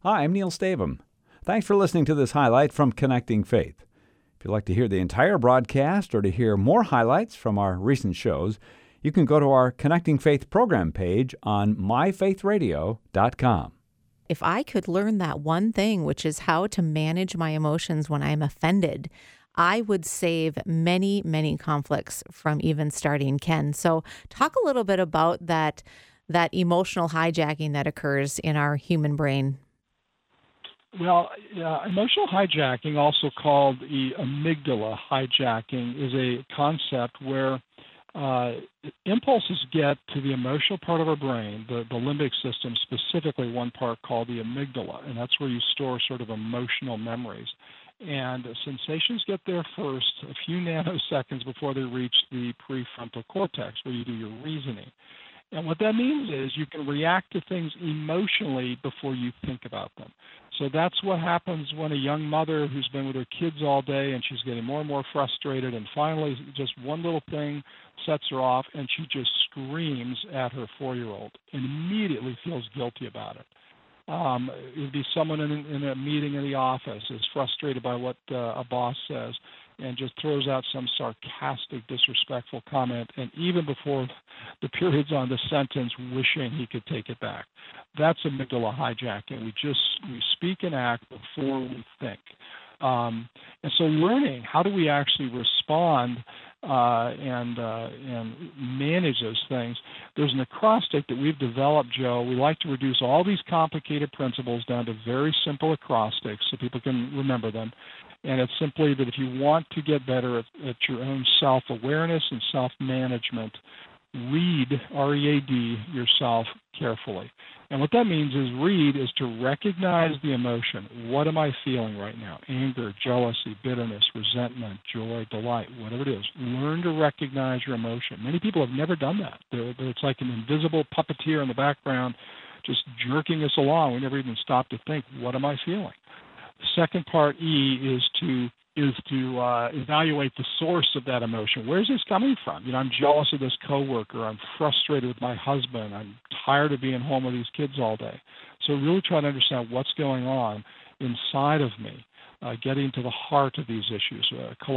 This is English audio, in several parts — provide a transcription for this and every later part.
Hi, I'm Neil Stavum. Thanks for listening to this highlight from Connecting Faith. If you'd like to hear the entire broadcast or to hear more highlights from our recent shows, you can go to our Connecting Faith program page on myfaithradio.com. If I could learn that one thing, which is how to manage my emotions when I'm offended, I would save many, many conflicts from even starting, Ken. So talk a little bit about that emotional hijacking that occurs in our human brain. Well, emotional hijacking, also called the amygdala hijacking, is a concept where impulses get to the emotional part of our brain, the limbic system, specifically one part called the amygdala, and that's where you store sort of emotional memories. And sensations get there first, a few nanoseconds before they reach the prefrontal cortex, where you do your reasoning. And what that means is you can react to things emotionally before you think about them. So that's what happens when a young mother who's been with her kids all day and she's getting more and more frustrated, and finally just one little thing sets her off and she just screams at her 4-year-old and immediately feels guilty about it. It would be someone in a meeting in the office is frustrated by what a boss says and just throws out some sarcastic, disrespectful comment, and even before the period's on the sentence, wishing he could take it back. That's amygdala hijacking. We speak and act before we think. And so learning, how do we actually respond and manage those things? There's an acrostic that we've developed, Joe. We like to reduce all these complicated principles down to very simple acrostics so people can remember them. And it's simply that if you want to get better at your own self-awareness and self-management, read, R-E-A-D, yourself carefully. And what that means is read is to recognize the emotion. What am I feeling right now? Anger, jealousy, bitterness, resentment, joy, delight, whatever it is. Learn to recognize your emotion. Many people have never done that. It's like an invisible puppeteer in the background just jerking us along. We never even stop to think, what am I feeling? The second part, E, is to evaluate the source of that emotion. Where's this coming from? I'm jealous of this coworker. I'm frustrated with my husband. I'm tired of being home with these kids all day. So really try to understand what's going on inside of me, getting to the heart of these issues.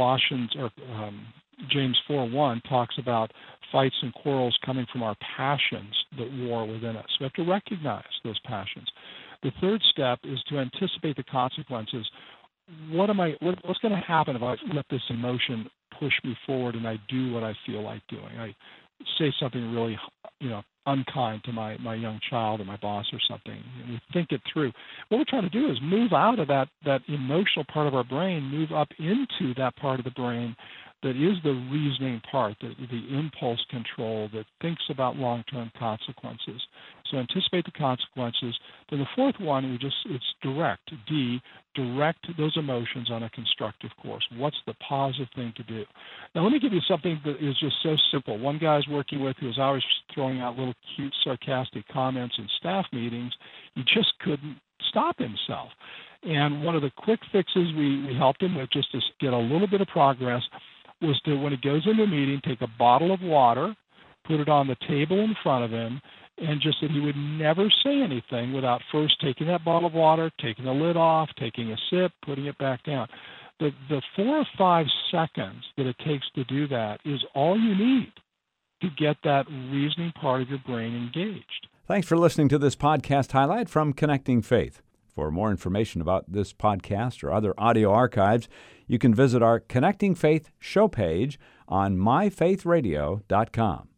James 4:1 talks about fights and quarrels coming from our passions that war within us. We have to recognize those passions. The third step is to anticipate the consequences. What's going to happen if I let this emotion push me forward and I do what I feel like doing? I say something really, unkind to my young child or my boss or something, and we think it through. What we're trying to do is move out of that emotional part of our brain, move up into that part of the brain that is the reasoning part, the impulse control that thinks about long-term consequences. So anticipate the consequences. Then the fourth one, it's direct. D, direct those emotions on a constructive course. What's the positive thing to do? Now let me give you something that is just so simple. One guy I was working with who was always throwing out little cute, sarcastic comments in staff meetings. He just couldn't stop himself. And one of the quick fixes we helped him with, just to get a little bit of progress, was to, when he goes into a meeting, take a bottle of water, put it on the table in front of him, and just that he would never say anything without first taking that bottle of water, taking the lid off, taking a sip, putting it back down. The 4 or 5 seconds that it takes to do that is all you need to get that reasoning part of your brain engaged. Thanks for listening to this podcast highlight from Connecting Faith. For more information about this podcast or other audio archives, you can visit our Connecting Faith show page on myfaithradio.com.